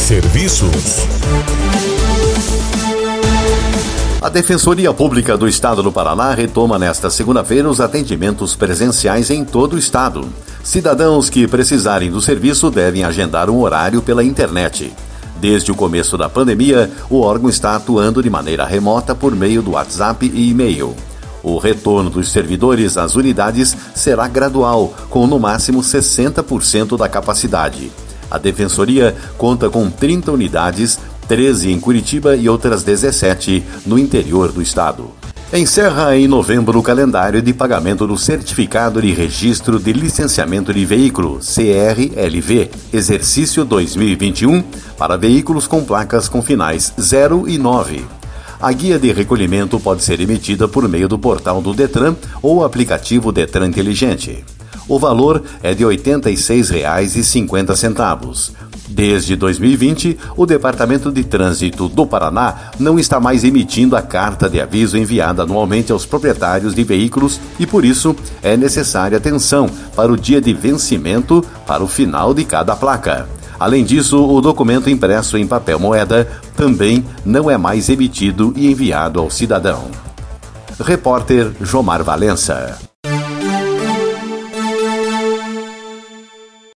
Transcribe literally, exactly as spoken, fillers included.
Serviços. A Defensoria Pública do Estado do Paraná retoma nesta segunda-feira os atendimentos presenciais em todo o estado. Cidadãos que precisarem do serviço devem agendar um horário pela internet. Desde o começo da pandemia, o órgão está atuando de maneira remota por meio do WhatsApp e e-mail. O retorno dos servidores às unidades será gradual, com no máximo sessenta por cento da capacidade. A Defensoria conta com trinta unidades, treze em Curitiba e outras dezessete no interior do estado. Encerra em novembro o calendário de pagamento do Certificado de Registro de Licenciamento de Veículo, C R L V, exercício dois mil e vinte e um, para veículos com placas com finais zero e nove. A guia de recolhimento pode ser emitida por meio do portal do Detran ou aplicativo Detran Inteligente. O valor é de oitenta e seis reais e cinquenta centavos. Desde dois mil e vinte, o Departamento de Trânsito do Paraná não está mais emitindo a carta de aviso enviada anualmente aos proprietários de veículos e, por isso, é necessária atenção para o dia de vencimento para o final de cada placa. Além disso, o documento impresso em papel moeda também não é mais emitido e enviado ao cidadão. Repórter Jomar Valença.